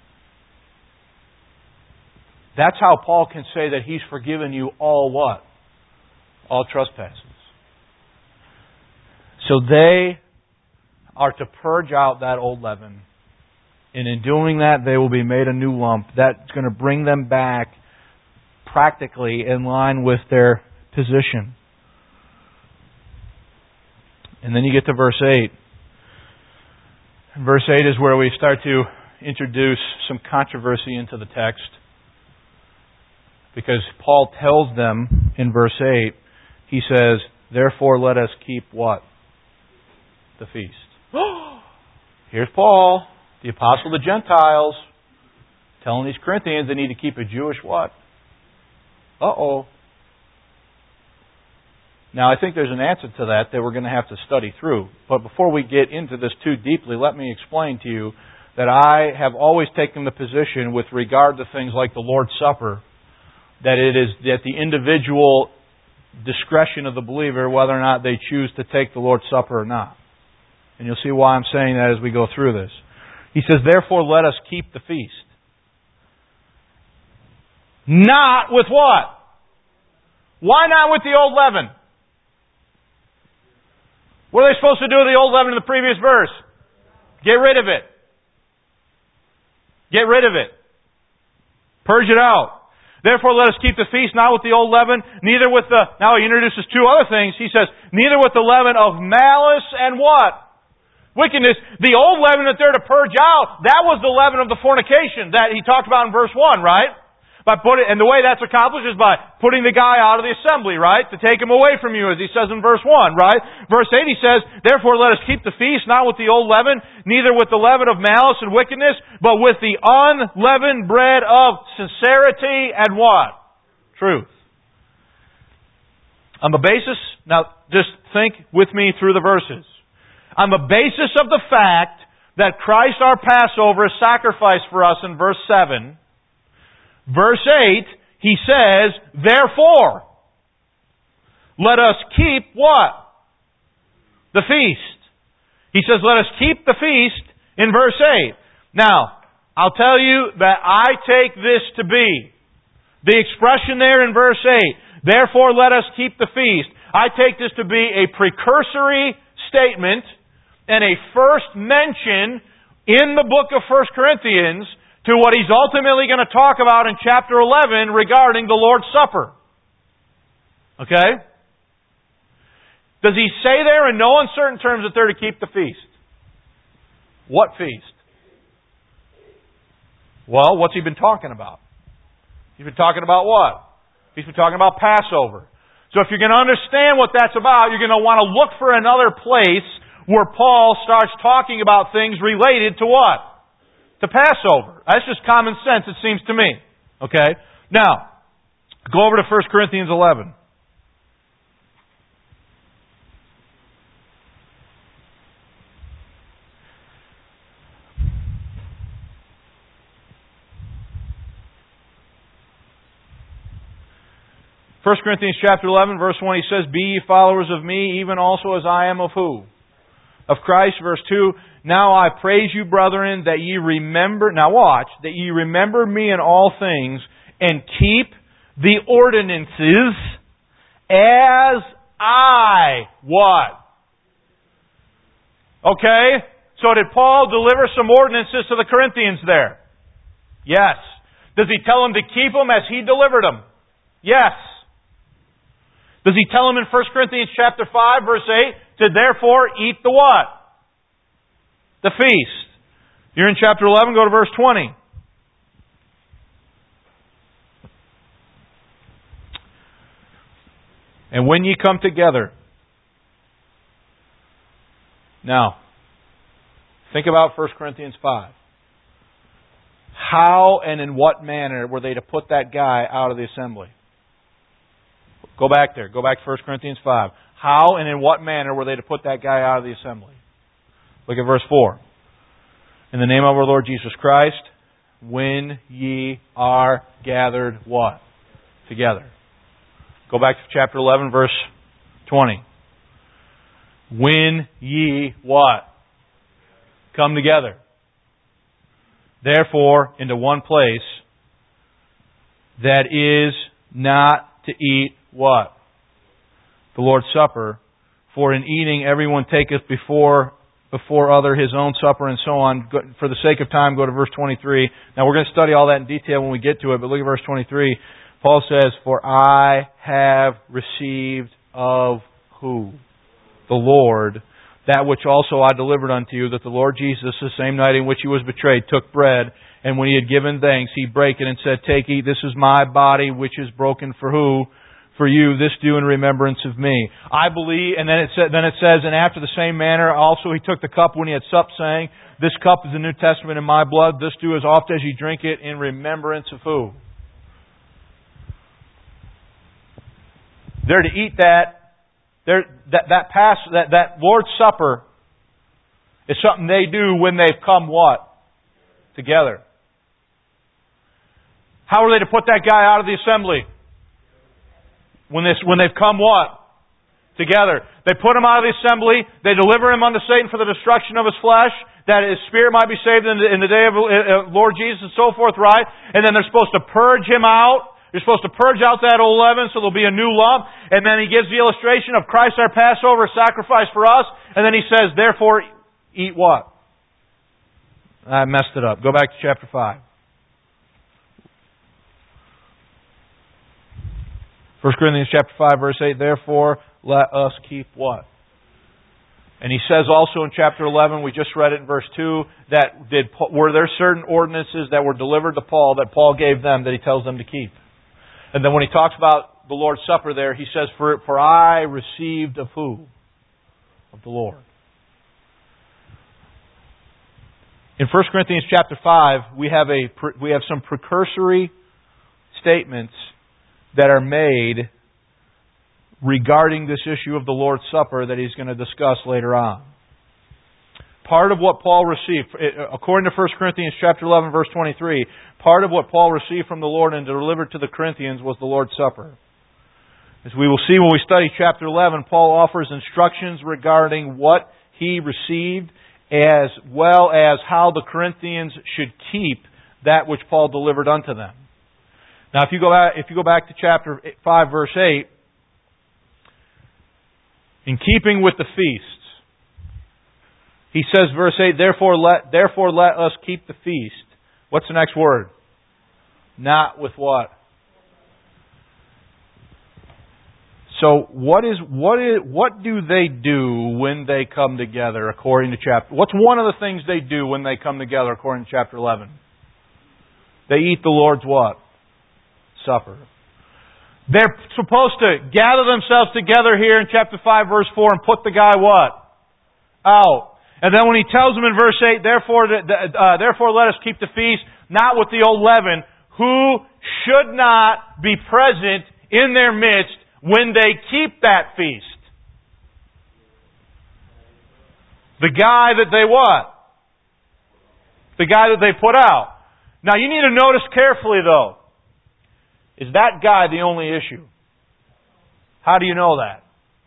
That's how Paul can say that He's forgiven you all what? All trespasses. So they are to purge out that old leaven. And in doing that, they will be made a new lump. That's going to bring them back practically in line with their position. And then you get to verse eight. And verse eight is where we start to introduce some controversy into the text. Because Paul tells them in verse eight, he says, "Therefore let us keep" what? The feast. Here's Paul, the apostle of the Gentiles, telling these Corinthians they need to keep a Jewish what? Uh-oh. Now, I think there's an answer to that that we're going to have to study through. But before we get into this too deeply, let me explain to you that I have always taken the position with regard to things like the Lord's Supper, that it is at the individual discretion of the believer whether or not they choose to take the Lord's Supper or not. And you'll see why I'm saying that as we go through this. He says, "Therefore let us keep the feast." Not with what? Why not with the old leaven? What are they supposed to do with the old leaven in the previous verse? Get rid of it. Get rid of it. Purge it out. "Therefore let us keep the feast, not with the old leaven, neither with the..." Now he introduces two other things. He says, "Neither with the leaven of malice and" what? Wickedness. The old leaven that they're to purge out, that was the leaven of the fornication that he talked about in verse one, right? By put it, and the way that's accomplished is by putting the guy out of the assembly, right? To take him away from you, as he says in verse one, right? Verse eight he says, "Therefore let us keep the feast, not with the old leaven, neither with the leaven of malice and wickedness, but with the unleavened bread of sincerity" and what? Truth. On the basis, now just think with me through the verses. On the basis of the fact that Christ our Passover is sacrificed for us in verse seven, verse eight, he says, "Therefore, let us keep" what? The feast. He says, let us keep the feast in verse eight. Now, I'll tell you that I take this to be, the expression there in verse eight, "Therefore let us keep the feast," I take this to be a precursory statement and a first mention in the book of First Corinthians to what he's ultimately going to talk about in chapter eleven regarding the Lord's Supper. Okay? Does he say there in no uncertain terms that they're to keep the feast? What feast? Well, what's he been talking about? He's been talking about what? He's been talking about Passover. So if you're going to understand what that's about, you're going to want to look for another place where Paul starts talking about things related to what? To Passover. That's just common sense, it seems to me. Okay? Now, go over to First Corinthians eleven. First Corinthians chapter eleven, verse one, he says, Be ye followers of me, even also as I am of who? Of Christ. Verse two, Now I praise you, brethren, that ye remember, now watch, that ye remember me in all things, and keep the ordinances as I, what? Okay? So did Paul deliver some ordinances to the Corinthians there? Yes. Does he tell them to keep them as he delivered them? Yes. Does he tell them in First Corinthians chapter five, verse eight, to therefore eat the what? The feast. You're in chapter eleven, go to verse twenty. And when ye come together. Now, think about First Corinthians five. How and in what manner were they to put that guy out of the assembly? Go back there. Go back to First Corinthians five. How and in what manner were they to put that guy out of the assembly? Look at verse four. In the name of our Lord Jesus Christ, when ye are gathered what? Together. Go back to chapter eleven, verse twenty. When ye what? Come together. Therefore, into one place, that is not to eat what? The Lord's Supper. For in eating everyone taketh before before other his own supper, and so on. For the sake of time, go to verse twenty-three. Now we're going to study all that in detail when we get to it, but look at verse twenty-three. Paul says, For I have received of who? The Lord, that which also I delivered unto you, that the Lord Jesus, the same night in which he was betrayed, took bread, and when he had given thanks, he brake it and said, Take, eat, this is my body, which is broken for who? For you, this do in remembrance of me. I believe, and then it, sa- then it says, And after the same manner also he took the cup when he had supped, saying, This cup is the New Testament in my blood, this do as oft as ye drink it in remembrance of who? They're to eat that. They're, that that pass that, that Lord's Supper is something they do when they've come what? Together. How are they to put that guy out of the assembly? When this when they've come what? Together. They put him out of the assembly. They deliver him unto Satan for the destruction of his flesh, that his spirit might be saved in the, in the day of uh, Lord Jesus and so forth, right? And then they're supposed to purge him out. You're supposed to purge out that old leaven so there'll be a new lump. And then he gives the illustration of Christ our Passover sacrifice for us. And then he says, therefore, eat what? I messed it up. Go back to chapter five. First Corinthians chapter five, verse eight, therefore, let us keep what? And he says also in chapter eleven, we just read it in verse two, that did were there certain ordinances that were delivered to Paul that Paul gave them that he tells them to keep. And then when he talks about the Lord's Supper there, he says, For, for I received of who? Of the Lord. In First Corinthians chapter five, we have a we have some precursory statements that are made regarding this issue of the Lord's Supper that he's going to discuss later on. Part of what Paul received, according to First Corinthians chapter eleven, verse twenty-three, part of what Paul received from the Lord and delivered to the Corinthians was the Lord's Supper. As we will see when we study chapter eleven, Paul offers instructions regarding what he received as well as how the Corinthians should keep that which Paul delivered unto them. Now, if you go back, if you go back to chapter five, verse eight, in keeping with the feasts, he says, verse eight, therefore let, therefore let us keep the feast. What's the next word? Not with what? So, what is what is what do they do when they come together according to chapter? What's one of the things they do when they come together according to chapter eleven? They eat the Lord's what? Supper. They're supposed to gather themselves together here in chapter five, verse four, and put the guy what? Out. And then when he tells them in verse eight, therefore, uh, therefore let us keep the feast, not with the old leaven, who should not be present in their midst when they keep that feast. The guy that they what? The guy that they put out. Now you need to notice carefully though, is that guy the only issue? How do you know that?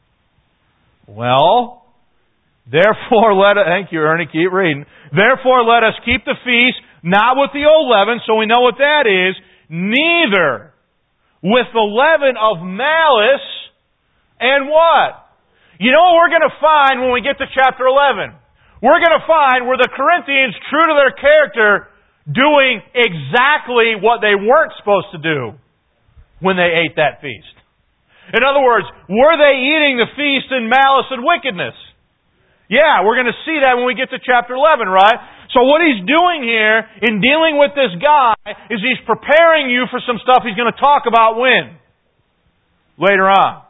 Well, therefore let us, thank you Ernie, keep reading. Therefore let us keep the feast, not with the old leaven, so we know what that is, neither with the leaven of malice and what? You know what we're going to find when we get to chapter eleven? We're going to find where the Corinthians, true to their character, doing exactly what they weren't supposed to do when they ate that feast. In other words, were they eating the feast in malice and wickedness? Yeah, we're going to see that when we get to chapter eleven, right? So what he's doing here in dealing with this guy is he's preparing you for some stuff he's going to talk about when? Later on.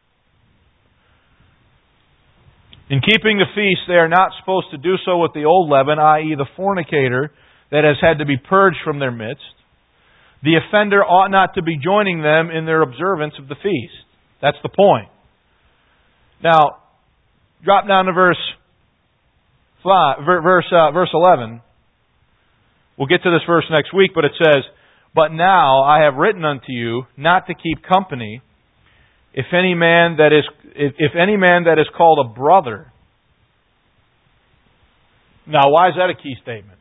In keeping the feast, they are not supposed to do so with the old leaven, that is the fornicator that has had to be purged from their midst. The offender ought not to be joining them in their observance of the feast. That's the point. Now, drop down to verse five, verse uh, verse eleven. We'll get to this verse next week, but it says, "But now I have written unto you not to keep company, if any man that is if, if any man that is called a brother." Now, why is that a key statement?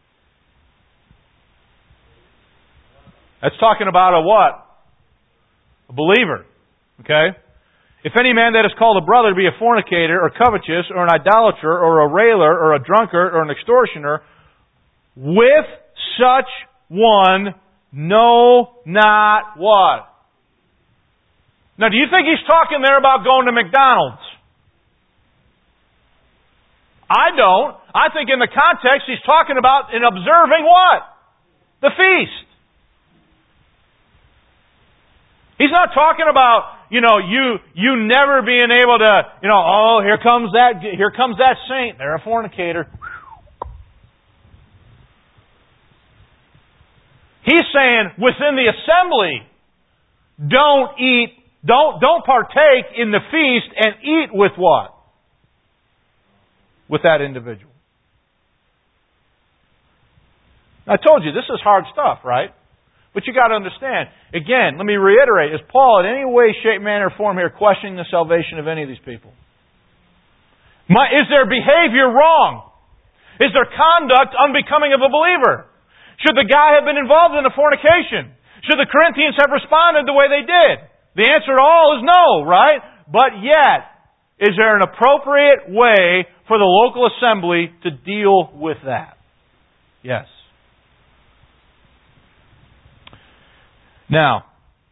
That's talking about a what? A believer. Okay? If any man that is called a brother be a fornicator, or covetous, or an idolater, or a railer, or a drunkard, or an extortioner, with such one know not what? Now, do you think he's talking there about going to McDonald's? I don't. I think in the context he's talking about in observing what? The feast. He's not talking about, you know, you you never being able to, you know, oh, here comes that here comes that saint. They're a fornicator. He's saying within the assembly, don't eat, don't don't partake in the feast and eat with what? With that individual. I told you this is hard stuff, right? But you got to understand, again, let me reiterate, is Paul in any way, shape, manner, or form here questioning the salvation of any of these people? Is their behavior wrong? Is their conduct unbecoming of a believer? Should the guy have been involved in a fornication? Should the Corinthians have responded the way they did? The answer to all is no, right? But yet, is there an appropriate way for the local assembly to deal with that? Yes. Now,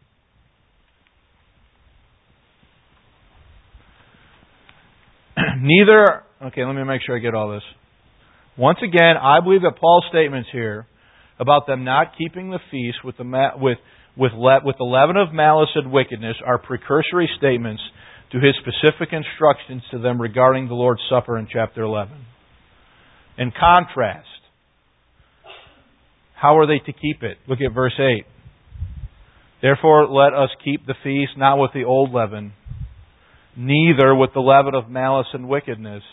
neither, okay, let me make sure I get all this. Once again, I believe that Paul's statements here about them not keeping the feast with the ma- with with le- with the leaven of malice and wickedness are precursory statements to his specific instructions to them regarding the Lord's Supper in chapter eleven. In contrast, how are they to keep it? Look at verse eight. Therefore let us keep the feast not with the old leaven, neither with the leaven of malice and wickedness,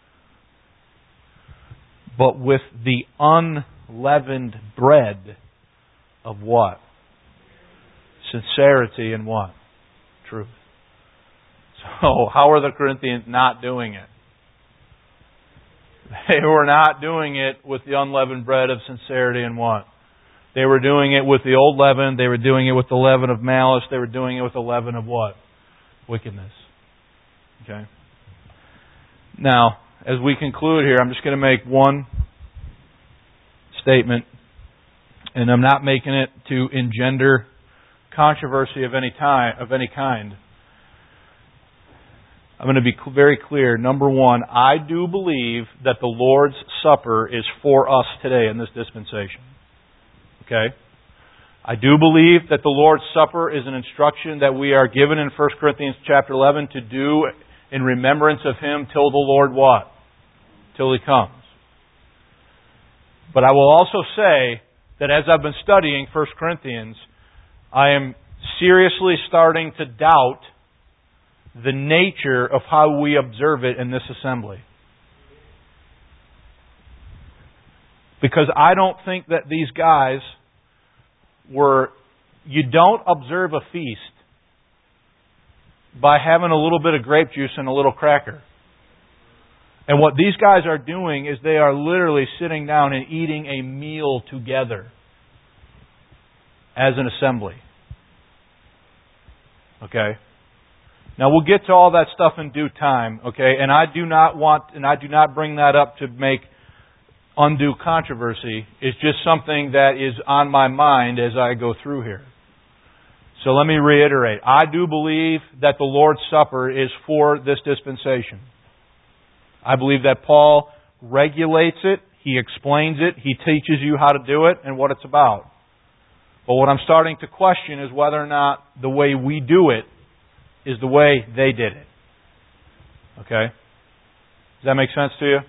but with the unleavened bread of what? Sincerity and what? Truth. So, how are the Corinthians not doing it? They were not doing it with the unleavened bread of sincerity and what? They were doing it with the old leaven. They were doing it with the leaven of malice. They were doing it with the leaven of what? Wickedness. Okay? Now, as we conclude here, I'm just going to make one statement, and I'm not making it to engender controversy of any time, of any kind. I'm going to be very clear. Number one, I do believe that the Lord's Supper is for us today in this dispensation. Okay? I do believe that the Lord's Supper is an instruction that we are given in First Corinthians chapter eleven to do in remembrance of Him till the Lord what? Till He comes. But I will also say that as I've been studying First Corinthians, I am seriously starting to doubt the nature of how we observe it in this assembly. Because I don't think that these guys were... You don't observe a feast by having a little bit of grape juice and a little cracker. And what these guys are doing is they are literally sitting down and eating a meal together as an assembly. Okay? Now we'll get to all that stuff in due time, okay? And I do not want, and I do not bring that up to make undue controversy. It's just something that is on my mind as I go through here. So let me reiterate. I do believe that the Lord's Supper is for this dispensation. I believe that Paul regulates it, he explains it, he teaches you how to do it and what it's about. But what I'm starting to question is whether or not the way we do it is the way they did it. Okay? Does that make sense to you?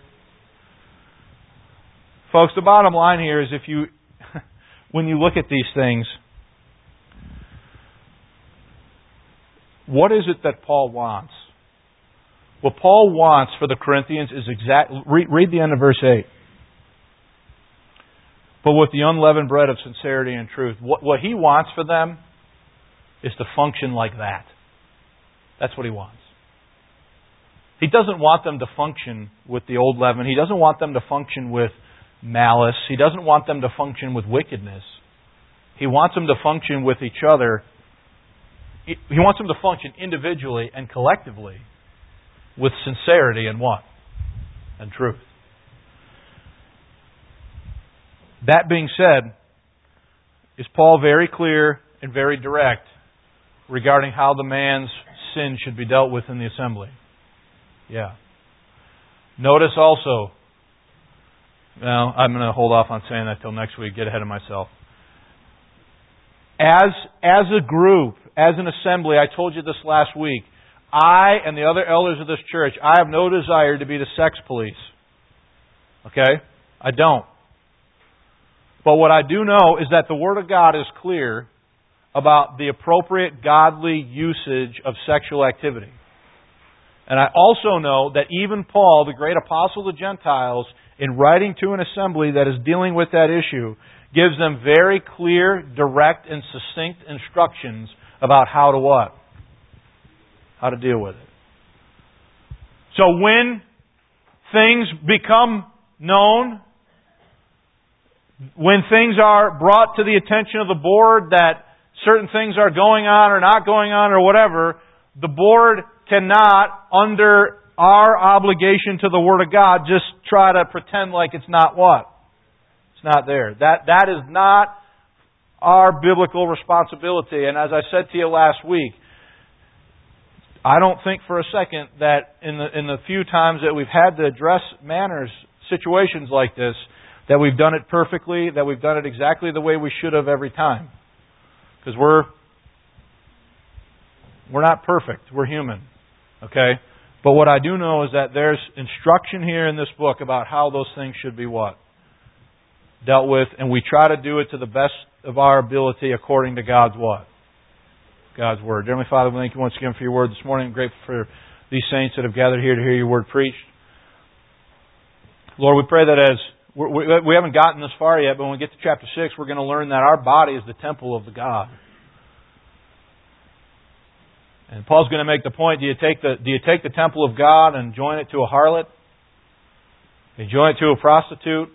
Folks, the bottom line here is if you, when you look at these things, what is it that Paul wants? What Paul wants for the Corinthians is exact. Read, read the end of verse eight. But with the unleavened bread of sincerity and truth. What, what he wants for them is to function like that. That's what he wants. He doesn't want them to function with the old leaven. He doesn't want them to function with malice. He doesn't want them to function with wickedness. He wants them to function with each other. He wants them to function individually and collectively with sincerity and what? And truth. That being said, is Paul very clear and very direct regarding how the man's sin should be dealt with in the assembly? Yeah. Notice also, well, I'm going to hold off on saying that till next week, get ahead of myself. As, as a group, as an assembly, I told you this last week, I and the other elders of this church, I have no desire to be the sex police. Okay? I don't. But what I do know is that the Word of God is clear about the appropriate godly usage of sexual activity. And I also know that even Paul, the great apostle of the Gentiles, in writing to an assembly that is dealing with that issue, gives them very clear, direct, and succinct instructions about how to what? How to deal with it. So when things become known, when things are brought to the attention of the board that certain things are going on or not going on or whatever, the board cannot, under our obligation to the Word of God, just try to pretend like it's not what? It's not there. That That is not our biblical responsibility. And as I said to you last week, I don't think for a second that in the in the few times that we've had to address manners, situations like this, that we've done it perfectly, that we've done it exactly the way we should have every time. Because we're we're not perfect. We're human. Okay? But what I do know is that there's instruction here in this book about how those things should be what? Dealt with. And we try to do it to the best of our ability according to God's what? God's Word. Dear Father, we thank you once again for your Word this morning. I'm grateful for these saints that have gathered here to hear your Word preached. Lord, we pray that as we we haven't gotten this far yet, but when we get to chapter six, we're going to learn that our body is the temple of the God. And Paul's going to make the point, do you take the do you take the temple of God and join it to a harlot? Do you join it to a prostitute?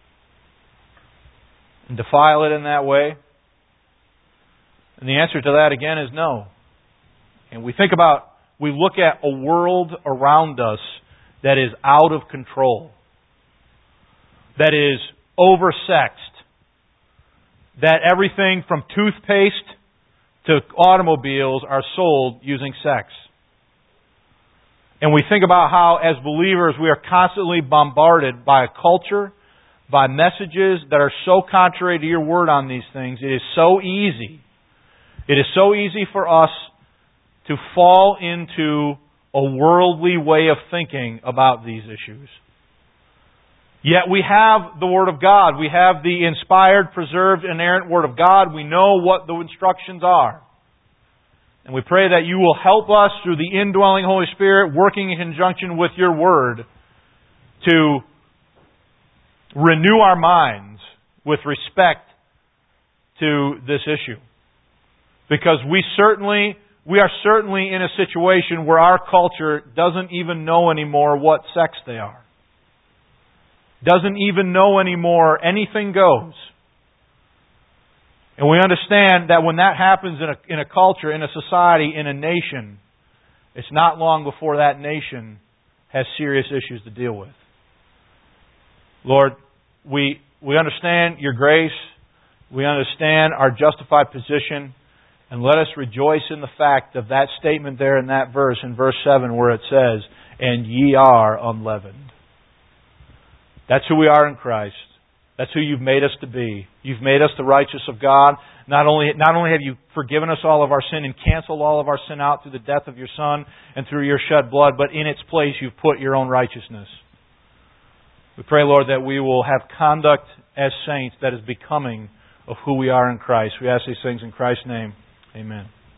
And defile it in that way? And the answer to that again is no. And we think about, we look at a world around us that is out of control. That is oversexed. That everything from toothpaste to automobiles are sold using sex. And we think about how, as believers, we are constantly bombarded by a culture, by messages that are so contrary to your Word on these things. It is so easy. It is so easy for us to fall into a worldly way of thinking about these issues. Yet we have the Word of God. We have the inspired, preserved, inerrant Word of God. We know what the instructions are. And we pray that you will help us through the indwelling Holy Spirit, working in conjunction with your Word, to renew our minds with respect to this issue. Because we certainly we are certainly in a situation where our culture doesn't even know anymore what sex they are. Doesn't even know anymore. Anything goes. And we understand that when that happens in a, in a culture, in a society, in a nation, it's not long before that nation has serious issues to deal with. Lord, we we understand Your grace. We understand our justified position. And let us rejoice in the fact of that statement there in that verse, in verse seven, where it says, "And ye are unleavened." That's who we are in Christ. That's who You've made us to be. You've made us the righteous of God. Not only, not only have You forgiven us all of our sin and canceled all of our sin out through the death of Your Son and through Your shed blood, but in its place You've put Your own righteousness. We pray, Lord, that we will have conduct as saints that is becoming of who we are in Christ. We ask these things in Christ's name. Amen.